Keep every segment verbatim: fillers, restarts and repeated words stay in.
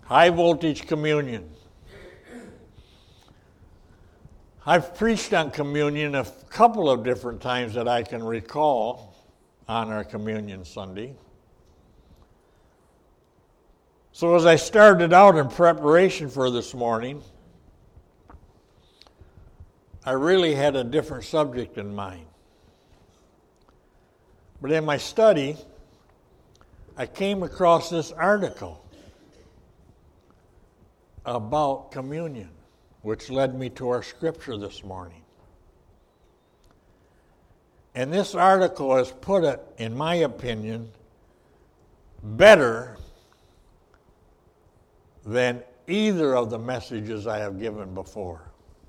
High voltage communion. I've preached on communion a couple of different times that I can recall on our communion Sunday. So as I started out in preparation for this morning, I really had a different subject in mind. But in my study, I came across this article about communion, which led me to our scripture this morning. And this article has put it, in my opinion, better than either of the messages I have given before.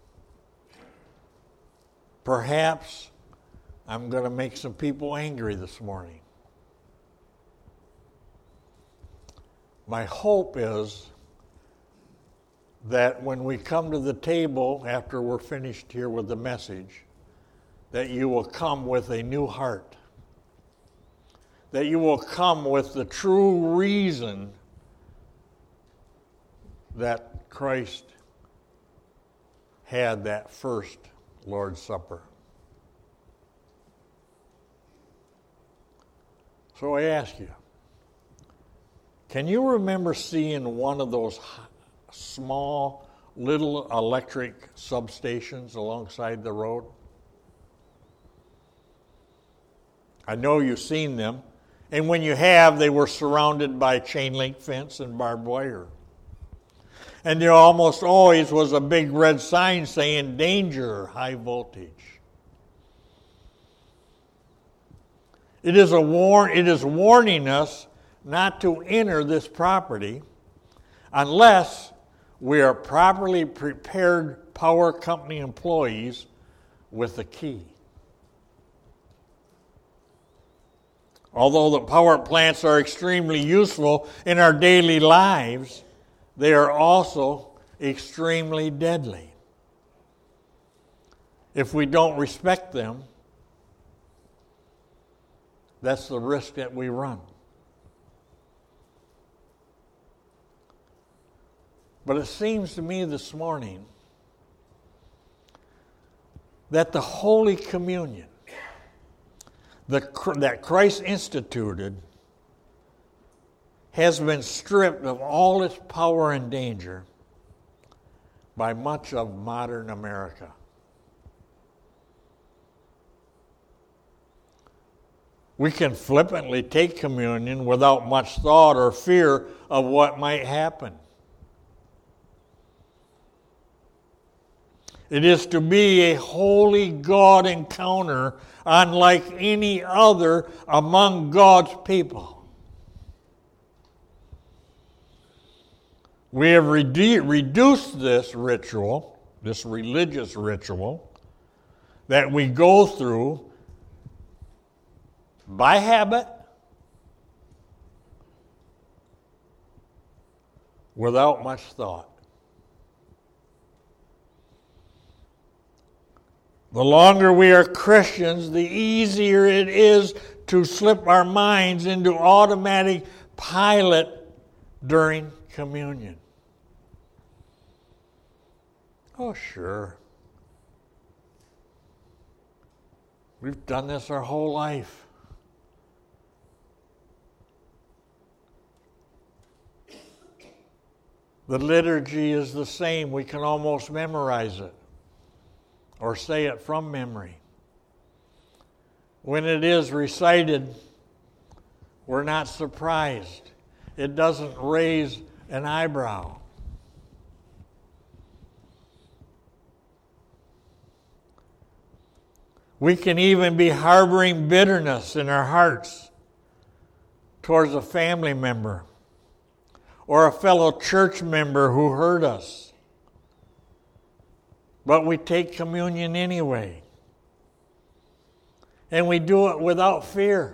Perhaps I'm going to make some people angry this morning. My hope is that when we come to the table after we're finished here with the message, that you will come with a new heart. That you will come with the true reason that Christ had that first Lord's Supper. So I ask you, can you remember seeing one of those small little electric substations alongside the road? I know you've seen them, and when you have, they were surrounded by chain link fence and barbed wire. And there almost always was a big red sign saying danger, high voltage. It is a warn it is warning us not to enter this property unless we are properly prepared power company employees with a key. Although the power plants are extremely useful in our daily lives, they are also extremely deadly. If we don't respect them, that's the risk that we run. But it seems to me this morning that the Holy Communion the, that Christ instituted has been stripped of all its power and danger by much of modern America. We can flippantly take communion without much thought or fear of what might happen. It is to be a holy God encounter unlike any other among God's people. We have redu- reduced this ritual, this religious ritual, that we go through by habit, without much thought. The longer we are Christians, the easier it is to slip our minds into automatic pilot during communion. Oh, sure. We've done this our whole life. The liturgy is the same. We can almost memorize it or say it from memory. When it is recited, we're not surprised. It doesn't raise an eyebrow. We can even be harboring bitterness in our hearts towards a family member or a fellow church member who hurt us. But we take communion anyway. And we do it without fear.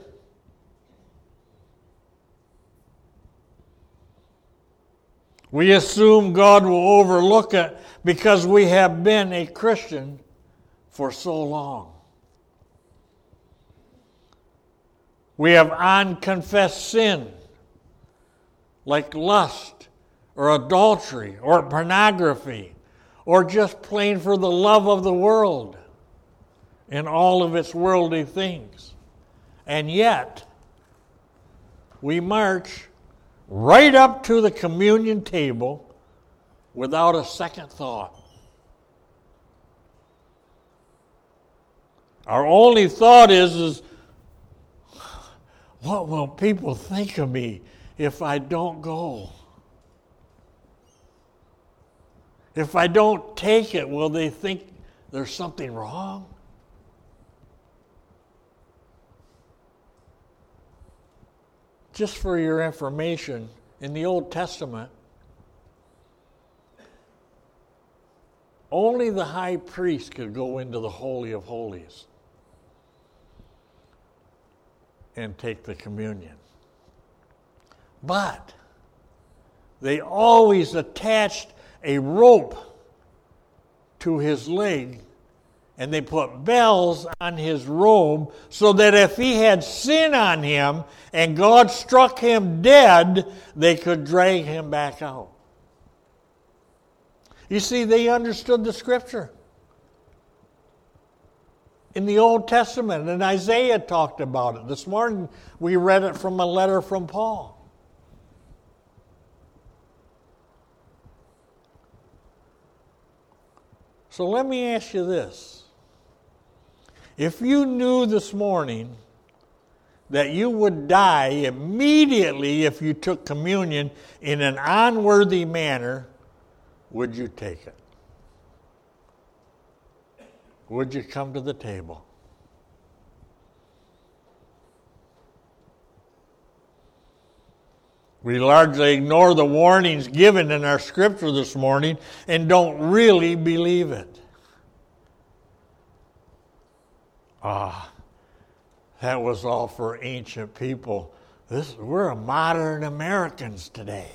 We assume God will overlook it because we have been a Christian for so long. We have unconfessed sin, like lust or adultery or pornography or just plain for the love of the world and all of its worldly things. And yet, we march right up to the communion table without a second thought. Our only thought is, is, what will people think of me if I don't go? If I don't take it, will they think there's something wrong? Just for your information, in the Old Testament, only the high priest could go into the Holy of Holies and take the communion. But they always attached a rope to his leg, and they put bells on his robe so that if he had sin on him and God struck him dead, they could drag him back out. You see, they understood the Scripture. In the Old Testament, and Isaiah talked about it. This morning we read it from a letter from Paul. So let me ask you this. If you knew this morning that you would die immediately if you took communion in an unworthy manner, would you take it? Would you come to the table? We largely ignore the warnings given in our scripture this morning and don't really believe it. Ah, that was all for ancient people. This, we're modern Americans today.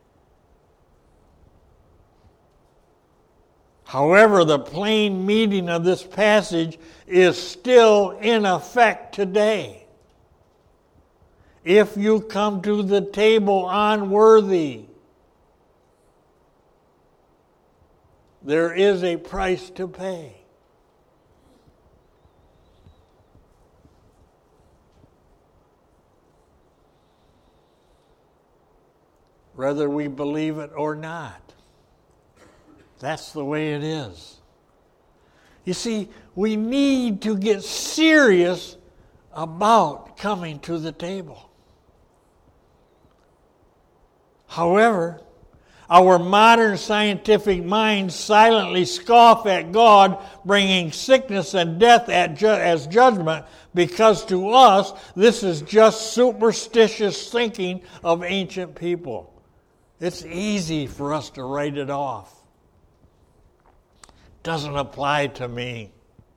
However, the plain meaning of this passage is still in effect today. If you come to the table unworthy, there is a price to pay. Whether we believe it or not. That's the way it is. You see, we need to get serious about coming to the table. However, our modern scientific minds silently scoff at God, bringing sickness and death at ju- as judgment, because to us, this is just superstitious thinking of ancient people. It's easy for us to write it off. Doesn't apply to me.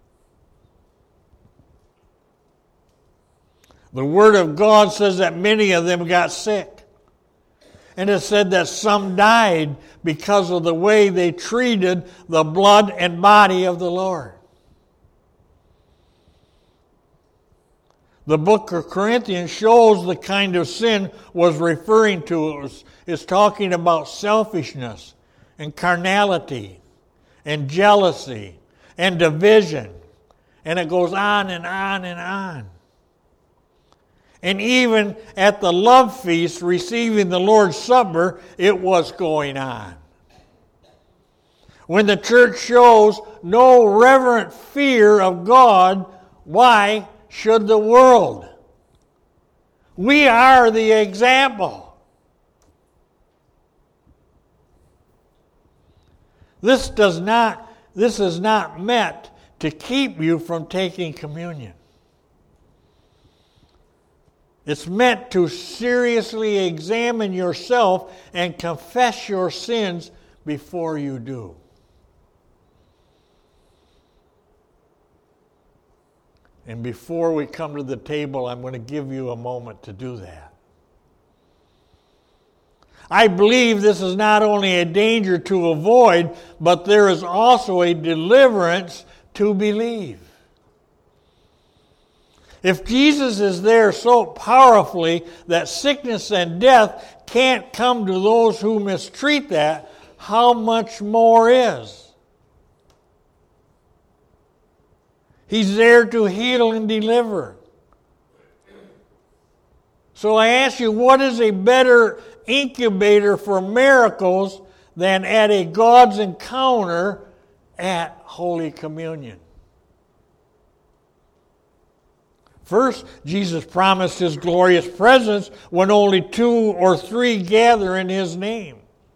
The Word of God says that many of them got sick. And it said that some died because of the way they treated the blood and body of the Lord. The book of Corinthians shows the kind of sin was referring to. It was, it's talking about selfishness and carnality and jealousy and division. And it goes on and on and on. And even at the love feast, receiving the Lord's Supper, it was going on. When the church shows no reverent fear of God, why should the world? We are the example. This does not, this is not meant to keep you from taking communion. It's meant to seriously examine yourself and confess your sins before you do. And before we come to the table, I'm going to give you a moment to do that. I believe this is not only a danger to avoid, but there is also a deliverance to believe. If Jesus is there so powerfully that sickness and death can't come to those who mistreat that, how much more is? He's there to heal and deliver. So I ask you, what is a better incubator for miracles than at a God's encounter at Holy Communion? First, Jesus promised His glorious presence when only two or three gather in His name.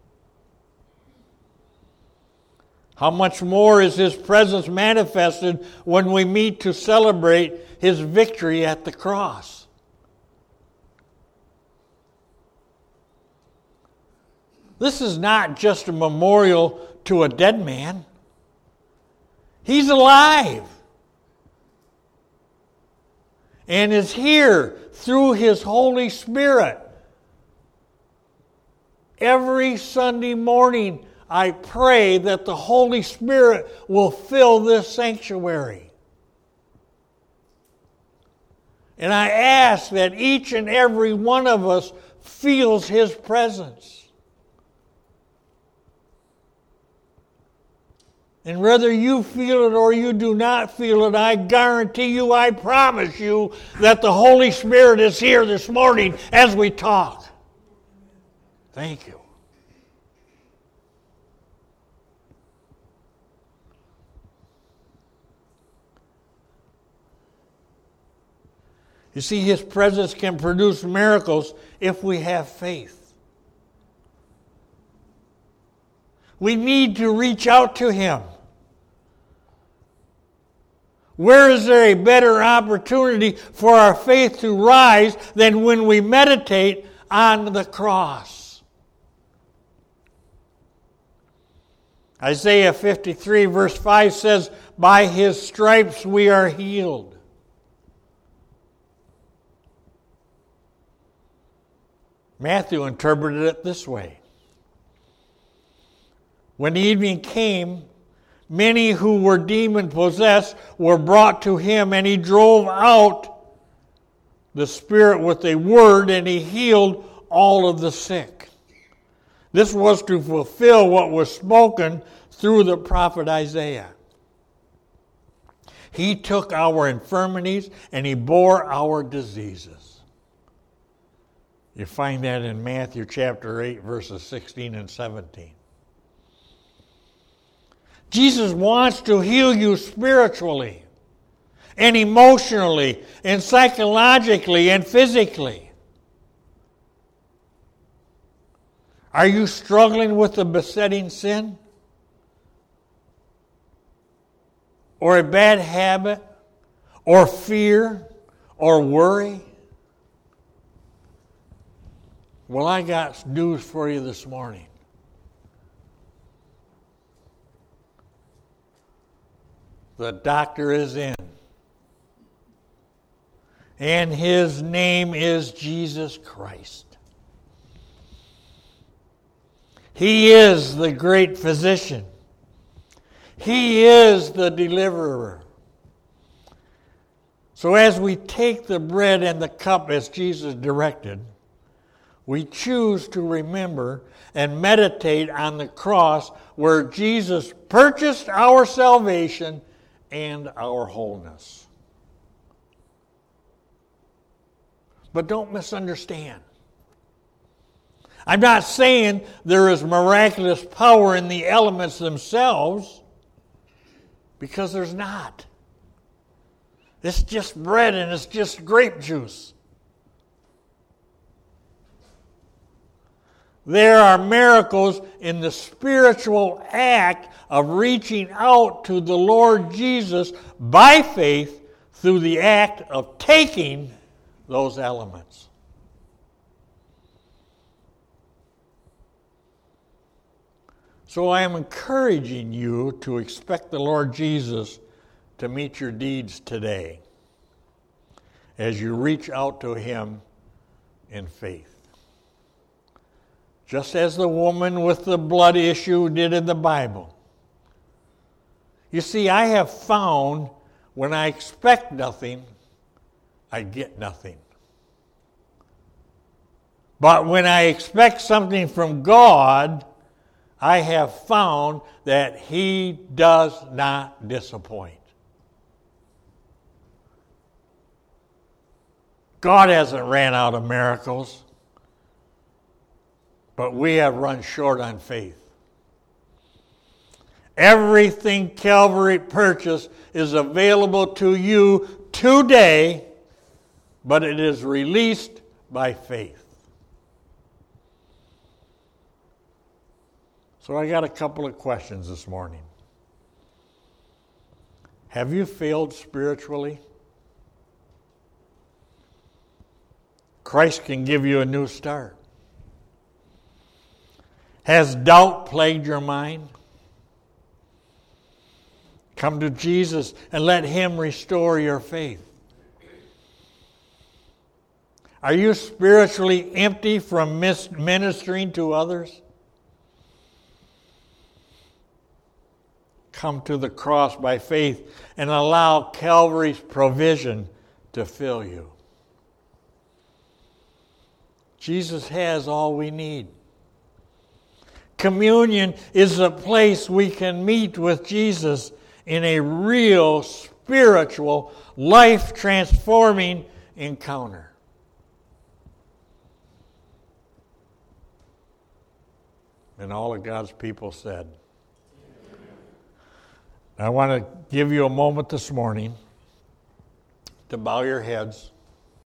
How much more is His presence manifested when we meet to celebrate His victory at the cross? This is not just a memorial to a dead man. He's alive and is here through His Holy Spirit. Every Sunday morning, I pray that the Holy Spirit will fill this sanctuary. And I ask that each and every one of us feels His presence. And whether you feel it or you do not feel it, I guarantee you, I promise you, that the Holy Spirit is here this morning as we talk. Thank you. You see, His presence can produce miracles if we have faith. We need to reach out to Him. Where is there a better opportunity for our faith to rise than when we meditate on the cross? Isaiah fifty-three verse five says, "By His stripes we are healed." Matthew interpreted it this way. When evening came, many who were demon-possessed were brought to Him, and He drove out the spirit with a word, and He healed all of the sick. This was to fulfill what was spoken through the prophet Isaiah. He took our infirmities, and He bore our diseases. You find that in Matthew chapter eight, verses sixteen and seventeen. Jesus wants to heal you spiritually and emotionally and psychologically and physically. Are you struggling with a besetting sin? Or a bad habit? Or fear? Or worry? Well, I got news for you this morning. The doctor is in. And His name is Jesus Christ. He is the great physician. He is the deliverer. So as we take the bread and the cup as Jesus directed, we choose to remember and meditate on the cross where Jesus purchased our salvation and our wholeness. But don't misunderstand. I'm not saying there is miraculous power in the elements themselves, because there's not. It's just bread and it's just grape juice. There are miracles in the spiritual act of reaching out to the Lord Jesus by faith through the act of taking those elements. So I am encouraging you to expect the Lord Jesus to meet your needs today as you reach out to Him in faith. Just as the woman with the blood issue did in the Bible. You see, I have found when I expect nothing, I get nothing. But when I expect something from God, I have found that He does not disappoint. God hasn't ran out of miracles, but we have run short on faith. Everything Calvary purchased is available to you today, but it is released by faith. So I got a couple of questions this morning. Have you failed spiritually? Christ can give you a new start. Has doubt plagued your mind? Come to Jesus and let Him restore your faith. Are you spiritually empty from ministering to others? Come to the cross by faith and allow Calvary's provision to fill you. Jesus has all we need. Communion is a place we can meet with Jesus in a real, spiritual, life-transforming encounter. And all of God's people said. I want to give you a moment this morning to bow your heads